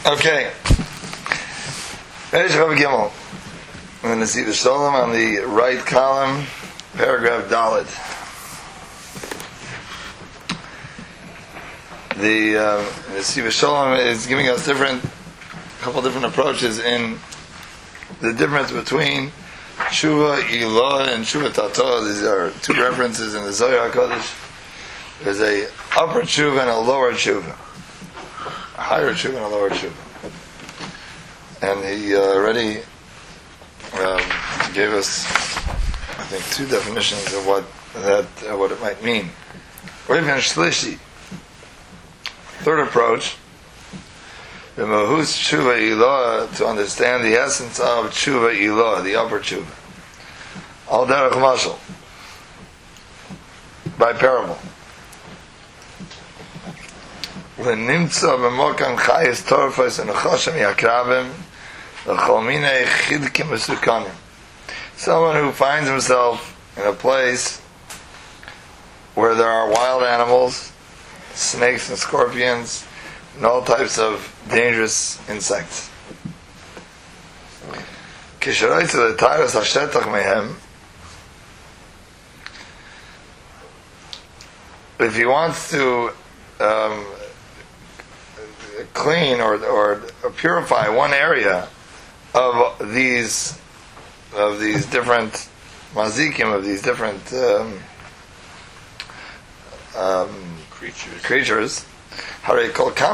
Okay. Reish Rav Gimel. I'm going to see the Shalom on the right column, paragraph Dalet. The Siva Shalom is giving us a couple different approaches in the difference between Tshuva Ilah and Tshuva Tato. These are two references in the Zohar HaKadosh. There's a upper Tshuva and a lower Tshuva, a higher Tshuva and a lower Tshuva. And he already gave us, I think, two definitions of what it might mean. Raven Shlishi. Third approach, the Mahus Tshuva Ilah, to understand the essence of Tshuva Ilah, the upper Tshuva. Al Derech Mashal, by parable. L'nimtza b'mokam chayis torfos and choshem yakrabim l'chol minei chidkim v'sukanim. Someone who finds himself in a place where there are wild animals, snakes and scorpions, and all types of dangerous insects. If he wants to clean or purify one area of these different mazikim, of these different creatures, as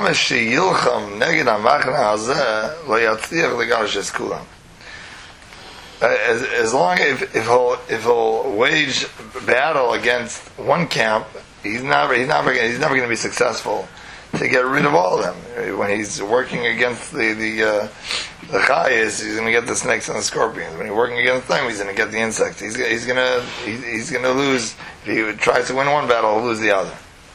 long if he'll wage battle against one camp, he's never going to be successful to get rid of all of them. When he's working against the chayas, he's going to get the snakes and the scorpions. When he's working against them, he's going to get the insects. He's going to lose. If he tries to win one battle, he'll lose the other.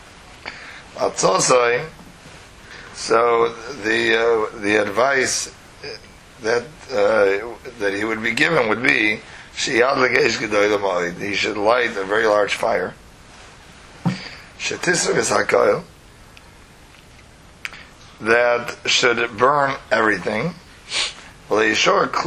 So the advice that he would be given would be, he should light a very large fire, that should burn everything, and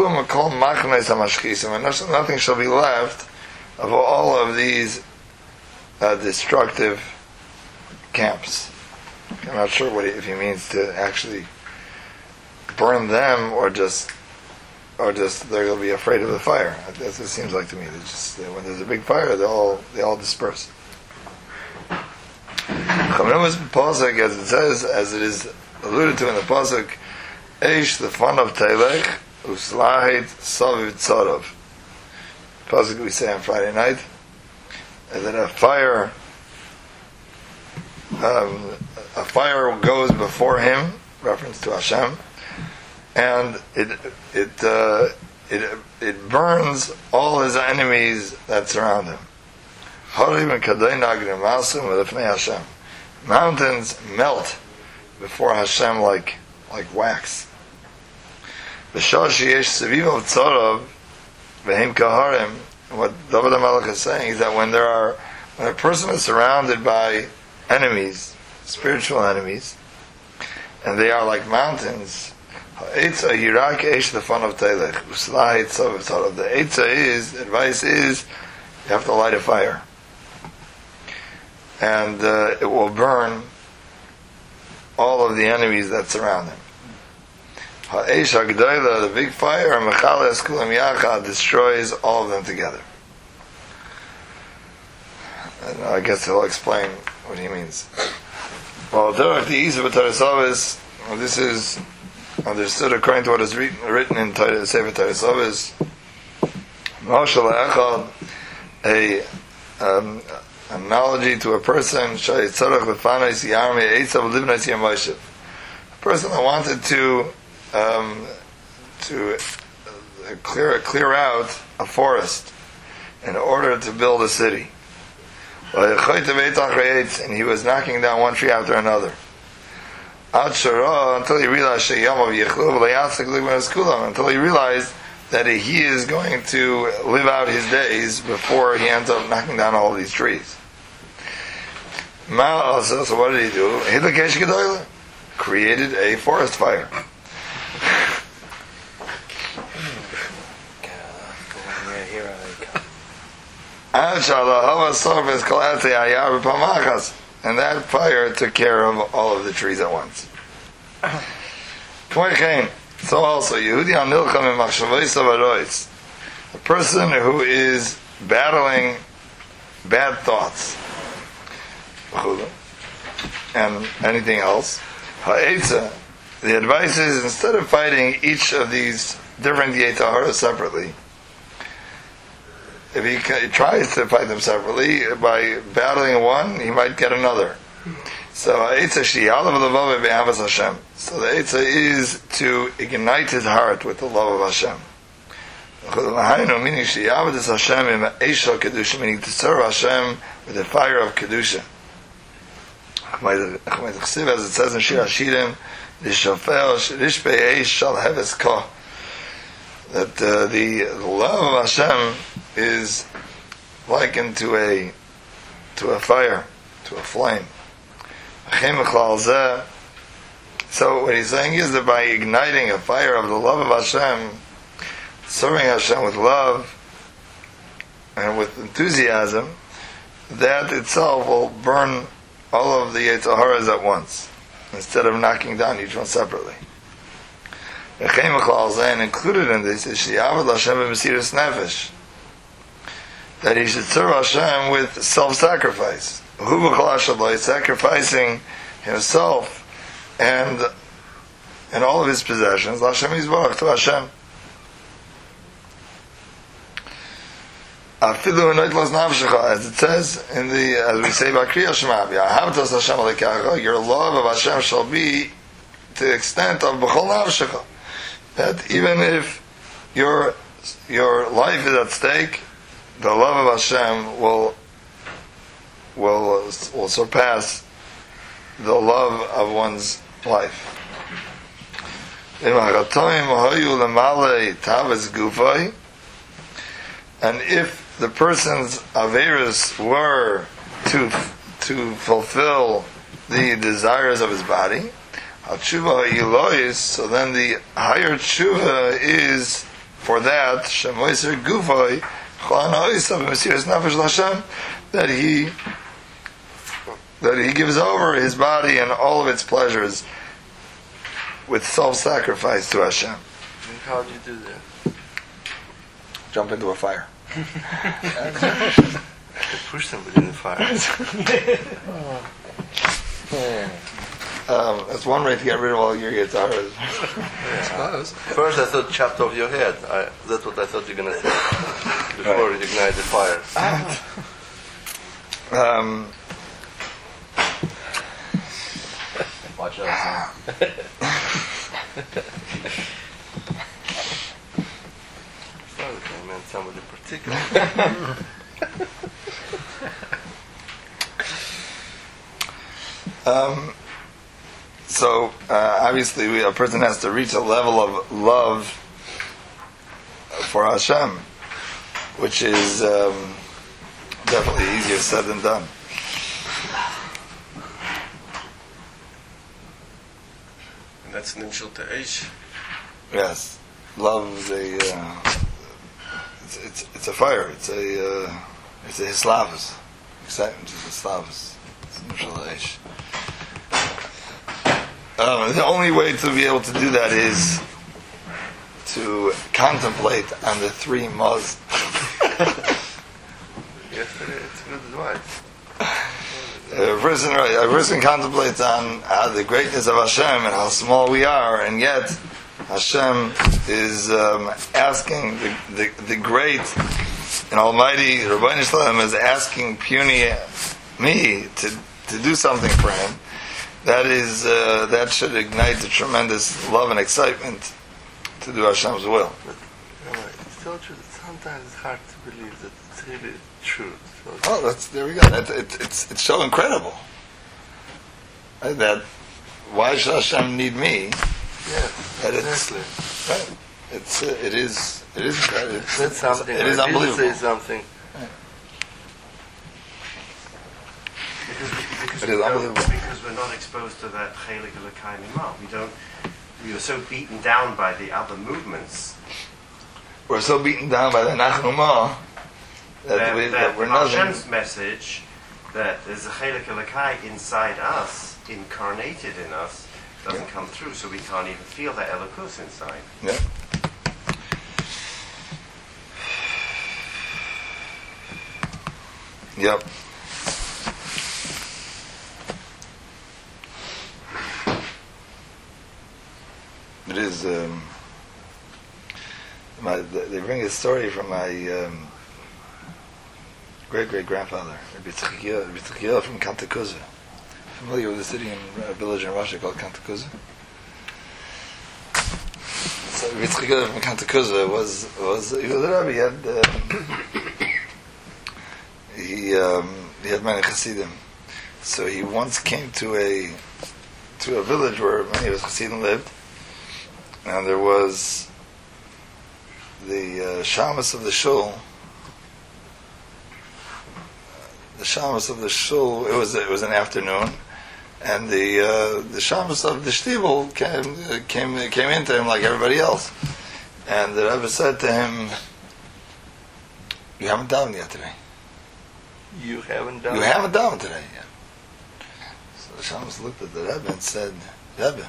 nothing shall be left of all of these destructive camps. I'm not sure if he means to actually burn them or just they're going to be afraid of the fire. That's what it seems like to me. When there's a big fire, they all disperse. Pasuk, as it says, as it is alluded to in the pasuk, Eish the fun of Telech uslahit saviv tzarov. Pasuk we say on Friday night, and that a fire goes before him, reference to Hashem, and it burns all his enemies that surround him. Mountains melt before Hashem like wax. What David HaMelech is saying is that when a person is surrounded by enemies, spiritual enemies, and they are like mountains, the advice is, you have to light a fire, and it will burn all of the enemies that surround him. The big fire, destroys all of them together. And I guess he'll explain what he means. Well, this is understood according to what is written in Sefer Teresavis. A analogy to a person, a person that wanted to clear out a forest in order to build a city. And he was knocking down one tree after another until he realized that he is going to live out his days before he ends up knocking down all these trees. So what did he do? He created a forest fire. here I come. And that fire took care of all of the trees at once. So also, a person who is battling bad thoughts and anything else, the advice is, instead of fighting each of these different Yetzer Hara separately, if he tries to fight them separately, by battling one, he might get another. So the Eitzah is to ignite his heart with the love of Hashem. Meaning to serve Hashem with the fire of Kedusha. As it says in Shir HaShirim, that the love of Hashem is likened to a fire, to a flame. So what he's saying is that by igniting a fire of the love of Hashem, serving Hashem with love and with enthusiasm, that itself will burn all of the Yetzer Haras at once, instead of knocking down each one separately. And included in this is that he should serve Hashem with self-sacrifice, sacrificing himself and all of his possessions. Hashem Yisborach, to Hashem. As it says as we say by Kriya Shema, your love of Hashem shall be to the extent of B'chol Nafshecha. That even if your life is at stake, the love of Hashem will surpass the love of one's life. And if the person's averos were to fulfill the desires of his body, so then the higher tshuva is for that that he gives over his body and all of its pleasures with self-sacrifice to Hashem. And how do you do that? Jump into a fire. Push somebody in the fire. That's one way to get rid of all your Yetzer Haras. First I thought chopped off your head. That's what I thought you were going to say. Before you ignite the fire. Watch out. I meant somebody particular. So obviously a person has to reach a level of love for Hashem, which is definitely easier said than done. And that's Nimshul Te'esh. Yes, love is it's a fire. It's a hislavus. Excitement is hislavus. It's Nimshul Te'esh. The only way to be able to do that is to contemplate on the three muz. Yesterday, it's good advice. A person contemplates on the greatness of Hashem and how small we are, and yet Hashem is asking the great and almighty Rabbeinu Shalom is asking puny me to do something for him. That should ignite a tremendous love and excitement to do Hashem's will. But, it's still true that sometimes it's hard to believe that it's really true. So there we go. It's so incredible. That why should Hashem need me? Yes, exactly. It is incredible. That's something. It is unbelievable. Say something. Because we're not exposed to that chelik of the kain imam. We are so beaten down by the other movements we're so beaten down by the Nachnumah that we're nothing. Hashem's message that there's a Chelik Elokai inside us, incarnated in us, doesn't come through, so we can't even feel that Elokus inside. Yeah. Yep. It is. They bring a story from my great grandfather, Rabbi Tzchakiyah from Kantakuzha. Familiar with the city and village in Russia called Kantakuzha? So Rabbi Tzchakiyah from Kantakuzha was he was a rabbi. He had many Hasidim. So he once came to a village where many of his Hasidim lived, and there was the shamus of the shul. The shamus of the shul. It was an afternoon, and the shamus of the shtibel came into him like everybody else, and the Rebbe said to him, "You haven't davened yet today. You haven't done You haven't davened today yet." So the shamus looked at the Rebbe and said, "Rebbe,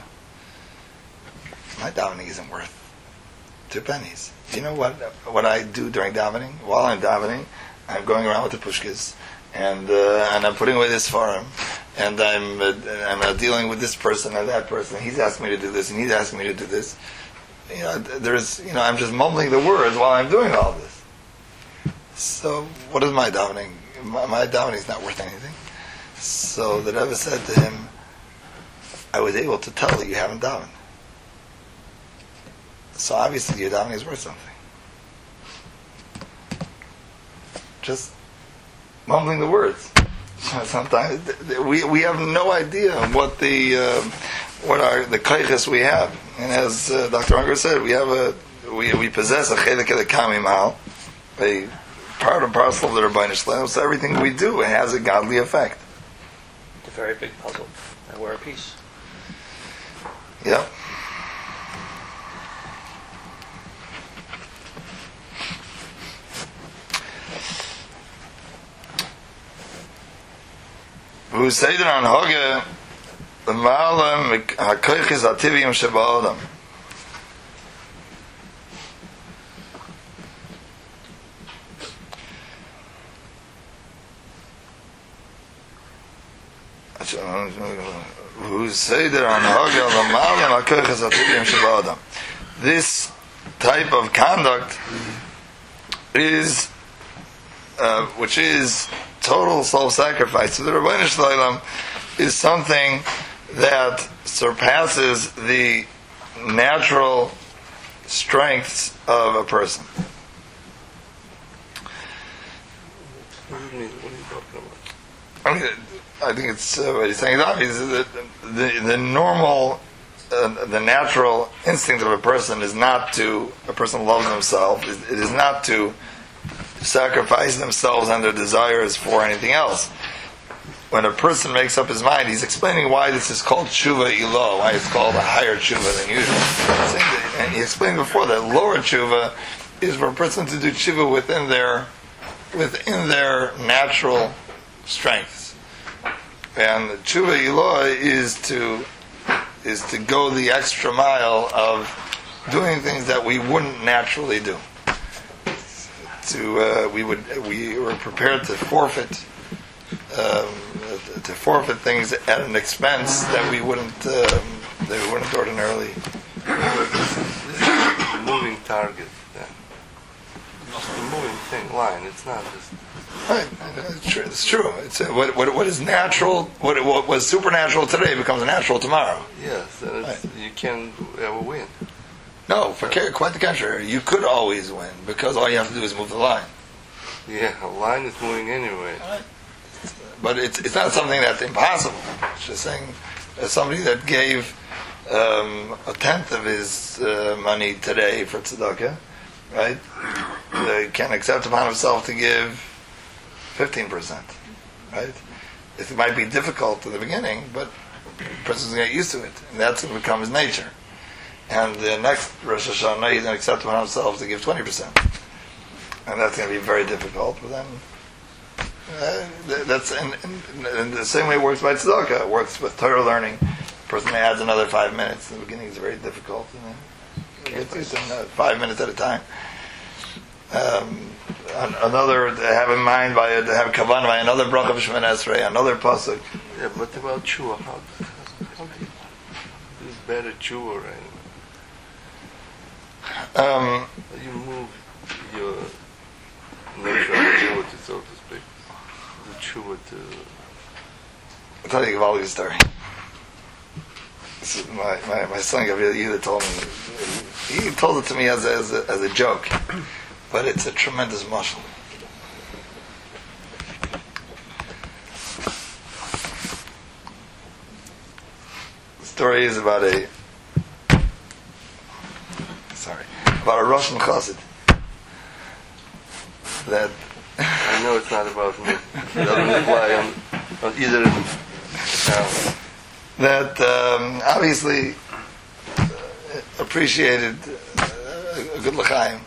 my davening isn't worth 2 pennies. You know what I do during davening? While I'm davening, I'm going around with the pushkas, and I'm putting away this farm, and I'm dealing with this person or that person. He's asking me to do this, and he's asking me to do this. I'm just mumbling the words while I'm doing all this. So what is my davening? My davening is not worth anything." So the Rebbe said to him, "I was able to tell that you haven't davened. So obviously your davening is worth something. Just mumbling the words." Sometimes we have no idea what are the kaiches we have, and as Dr. Unger said, we possess a chelik elokai mal, a part and parcel of the Rebbeinu Shalom. So everything we do has a godly effect. It's a very big puzzle, and we're a piece. Yep. Who say that on Hoge the Ma'alim HaKoiches HaTiviyim Sheba'odam. Who say that on Hoge the Ma'alim HaKoiches HaTiviyim Sheba'odam. This type of conduct is, which is total self-sacrifice to the Rebbeinu Shalom, is something that surpasses the natural strengths of a person. What are you talking about? I think it's what he's saying is obvious. That the normal, the natural instinct of a person is not to. A person loves himself. It is not to sacrifice themselves and their desires for anything else. When a person makes up his mind, he's explaining why this is called tshuva ilo, why it's called a higher tshuva than usual. And he explained before that lower tshuva is for a person to do tshuva within their natural strengths. And tshuva ilo is to go the extra mile of doing things that we wouldn't naturally do. We were prepared to forfeit things at an expense that we wouldn't ordinarily. The moving target, then. It's a moving thing, line. It's not just. Right, it's true. It's what is natural. What was supernatural today becomes natural tomorrow. Yes, and you can't ever win. No, quite the contrary. You could always win because all you have to do is move the line. Yeah, a line is moving anyway. Right. But it's not something that's impossible. It's just saying, as somebody that gave a tenth of his money today for tzedakah, right? They can accept upon himself to give 15%, right? It might be difficult in the beginning, but the person's going to get used to it, and that's what becomes nature. and the next Rosh Hashanah he's going to accept upon himself to give 20%, and that's going to be very difficult for them. That's in the same way it works by tzedakah. It works with Torah learning. The person adds another 5 minutes. In the beginning, it's very difficult, and then it gets used to 5 minutes at a time. Another have in mind have kavanah by another bracha of Shemoneh Esrei, another pasuk. Yeah, but about tshuva, how do you is better tshuva, right? You move your natural ability, so to speak, the tshuva to. I'll tell you a Gavaldic story. This is my son Gabriel Yehuda told me. He told it to me as a joke, but it's a tremendous mashal. The story is about a Russian chassid that. I know it's not about me. It doesn't apply on either. That obviously appreciated a good l'chaim.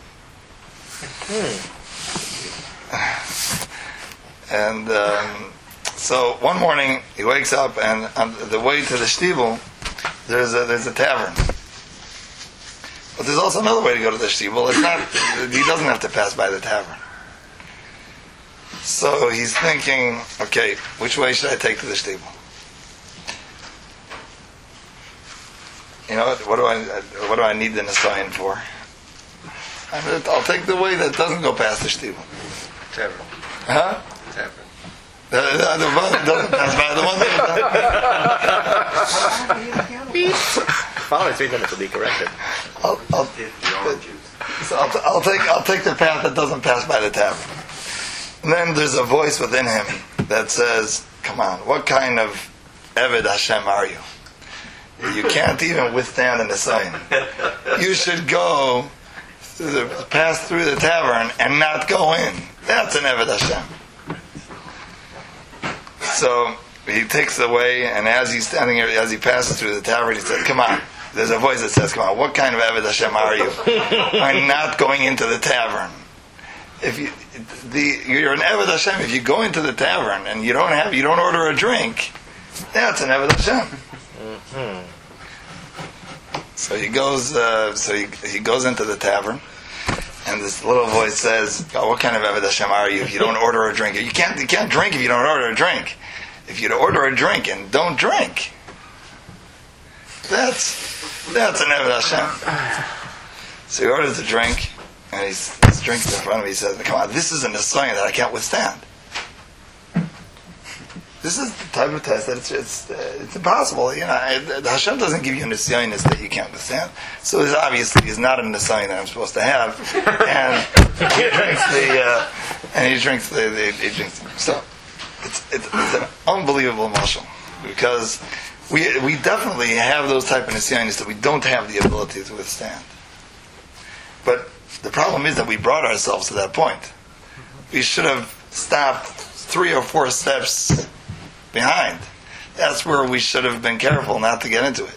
And so one morning he wakes up, and on the way to the shtibel there's a tavern. But there's also another way to go to the shtibel. He doesn't have to pass by the tavern. So he's thinking, okay, which way should I take to the shtibel? You know, what do I need the Nisayan for? I'll take the way that doesn't go past the shtibel. Tavern. Huh? Tavern. The one that doesn't pass by. The one that Following 3 minutes will be corrected. I'll take the path that doesn't pass by the tavern. And then there's a voice within him that says, "Come on, what kind of Eved Hashem are you? You can't even withstand the Nisayan. You should go pass through the tavern and not go in. That's an Eved Hashem." So he takes the way, and as he's standing here, as he passes through the tavern, he says, "Come on." There's a voice that says, "Come on, what kind of Eved Hashem are you? I'm not going into the tavern. If you're an Eved Hashem, if you go into the tavern and you don't order a drink, that's an Eved Hashem." Mm-hmm. So he goes. He goes into the tavern, and this little voice says, "Oh, what kind of Eved Hashem are you if you don't order a drink? You can't drink if you don't order a drink. If you order a drink and don't drink, that's an Eved Hashem." So he orders a drink, and his drink's in front of me. He says, "Come on, this is a Nisayan that I can't withstand. This is the type of test that it's impossible. You know, Hashem doesn't give you a Nisayan that you can't withstand. So this obviously is not a Nisayan that I'm supposed to have." And he drinks the. So it's an unbelievable mashal, because we definitely have those type of Nisayanis that we don't have the ability to withstand. But the problem is that we brought ourselves to that point. We should have stopped 3 or 4 steps behind. That's where we should have been careful not to get into it.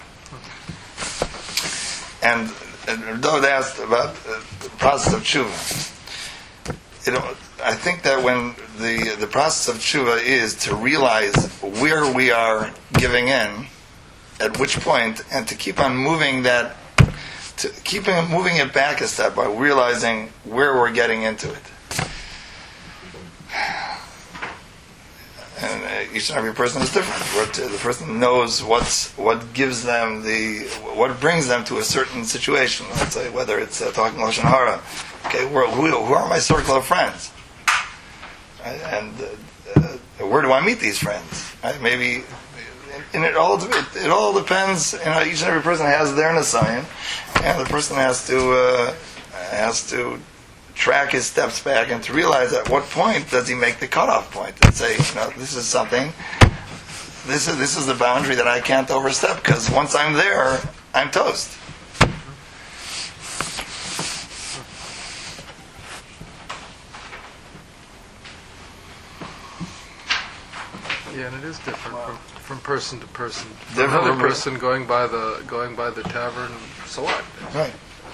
And David asked about the process of tshuva. I think that when the process of tshuva is to realize where we are giving in, at which point, and to keep on moving moving it back a step by realizing where we're getting into it. And each and every person is different. The person knows what gives them what brings them to a certain situation. Let's say whether it's talking Lashon Hara. Okay, who are my circle of friends? Right? And where do I meet these friends? Right? Maybe, and it all depends. You know, each and every person has their Nisayan, and the person has to track his steps back and to realize at what point does he make the cutoff point and say, you know, this is something. This is the boundary that I can't overstep, because once I'm there, I'm toast. Yeah, and it is different from person to person. Different Another from- person going by the tavern, so what? Right.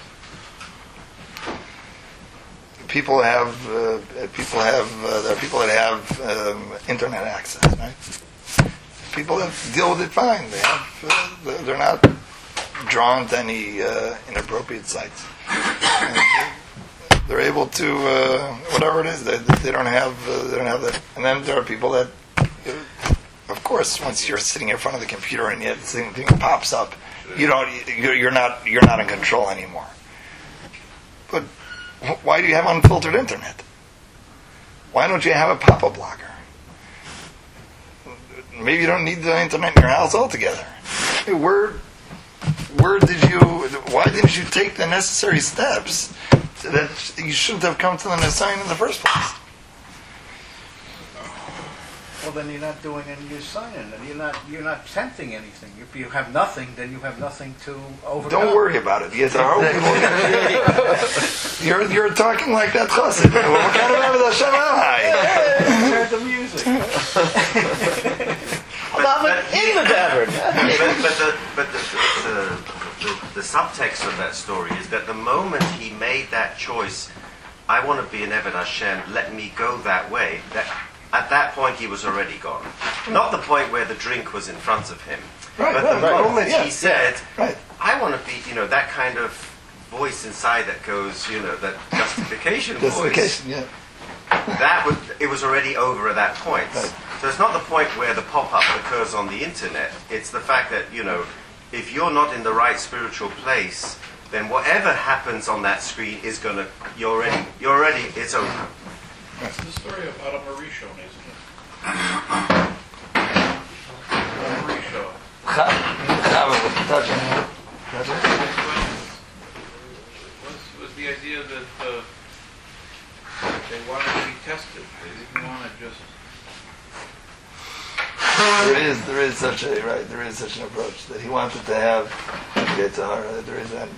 People have there are people that have internet access, right? People that deal with it fine. They have they're not drawn to any inappropriate sites. And they're able to whatever it is. They don't have that. And then there are people that, of course, once you're sitting in front of the computer and yet the thing pops up, you're not in control anymore. But why do you have unfiltered internet? Why don't you have a pop-up blocker? Maybe you don't need the internet in your house altogether. Why didn't you take the necessary steps that you shouldn't have come to the Nisayan in the first place? Well, then you're not doing any signing, and you're not tempting anything. If you have nothing, then you have nothing to overcome. Don't worry about it. Yes, you're talking like that chassid. What kind of Avodah Hashem am I? Heard the music. In the tavern. But the subtext of that story is that the moment he made that choice, I want to be an Eved Hashem, let me go that way, that at that point he was already gone. Not the point where the drink was in front of him. Right, But the right, moment yeah, he said, right. I want to be, that kind of voice inside that goes, that justification voice. Justification, yeah. It was already over at that point. Right. So it's not the point where the pop-up occurs on the internet. It's the fact that, if you're not in the right spiritual place, then whatever happens on that screen is gonna, you're already, it's over. It's the story of Adam Arishon, isn't it? Arishon. Was the idea that they wanted to be tested. They didn't want to just... There is such an approach that he wanted to have Yetzirah. There is that.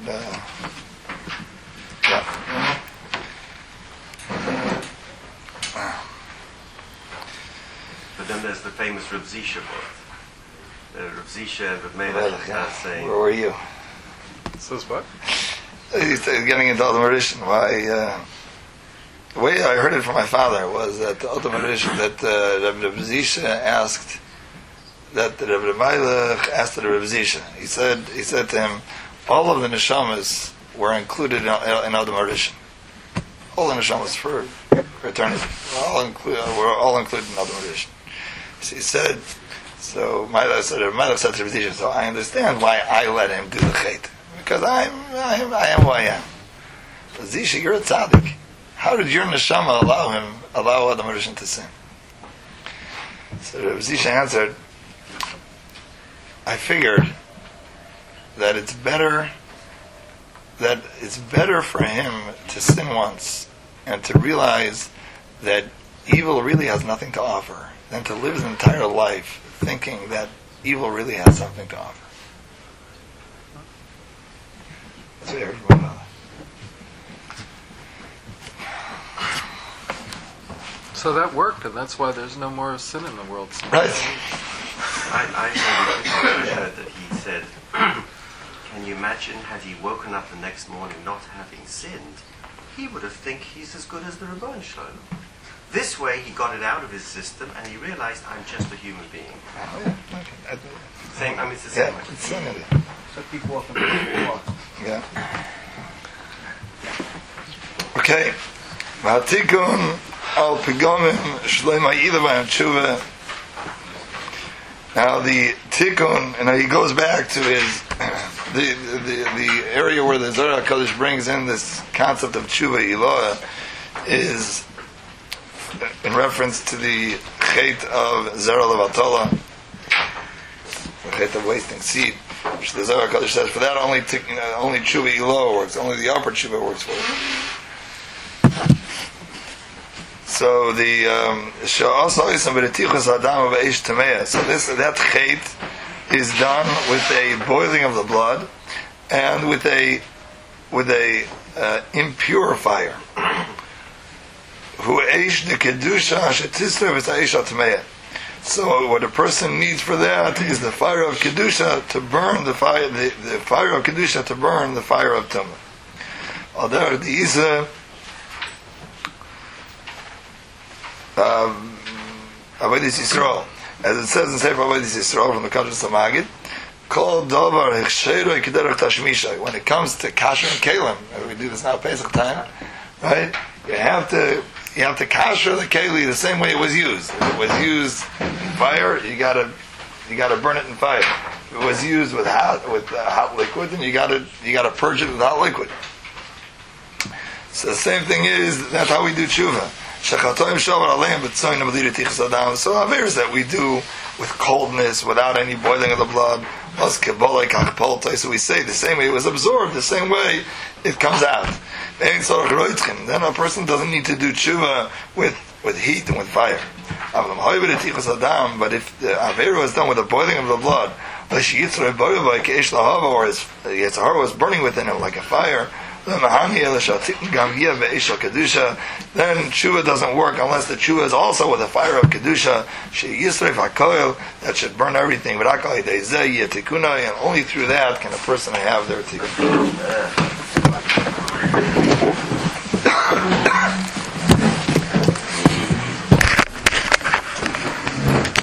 But then there's the famous Rav Zisha book. Rav Zisha and Rav Melech saying... Where were you? Says what? He's getting into Adam Rishon. Why? The way I heard it from my father was that Adam Rishon, that Rav Zisha asked, that Rav Melech asked the Rav Zisha. He said to him, all of the neshamas were included in Adam Rishon. All the neshamas for eternity. We're all included in Adam Rishon. He said, so Melech said to Rav Zisha, so I understand why I let him do the chait. Because I am who I am. But Zisha, you're a tzaddik. How did your neshama allow Adam Rishon to sin? So Rav Zisha answered, I figured that it's better for him to sin once and to realize that evil really has nothing to offer than to live his entire life thinking that evil really has something to offer. That's what I heard from my father. So that worked, and that's why there's no more sin in the world. Right. I heard that he said, can you imagine had he woken up the next morning not having sinned, he would have think he's as good as the Rebbeinu Shalom. This way he got it out of his system and he realized I'm just a human being. Oh, yeah. Okay. It's the same. Yeah, it's sanity. So keep walking forward. Yeah. Okay. V'hatikun al pigomim shleima yilavah and tshuva. Now the tikkun, and he goes back to his the area where the Zohar HaKadosh brings in this concept of tshuva iloah is in reference to the chet of Zera Levatola, the chet of wasting seed, which the Zohar HaKadosh says for that only tshuva iloah works, only the upper tshuva works for it. So the so that chet is done with a boiling of the blood and with a impure fire. So what a person needs for that is the fire of kedusha to burn the fire of kedusha to burn the fire of tumah. Although the isa Avodas Yisrael, as it says in Sefer Avodas Yisrael from the country of Samagid, called davar hechsheiroi kederach tashmisha. When it comes to kasher and kalim, and we do this now Pesach time, right? You have to kasher the keli the same way it was used. If it was used in fire, you gotta burn it in fire. If it was used with hot liquid, then you gotta purge it with hot liquid. So the same thing is, that's how we do tshuva. So averes that we do with coldness, without any boiling of the blood, so we say the same way it was absorbed, the same way it comes out. Then a person doesn't need to do tshuva with heat and with fire. But if the avera was done with the boiling of the blood, or his Yitzhar was burning within him like a fire, then tshuva doesn't work unless the tshuva is also with the fire of kedusha that should burn everything. And only through that can a person have their tikkun.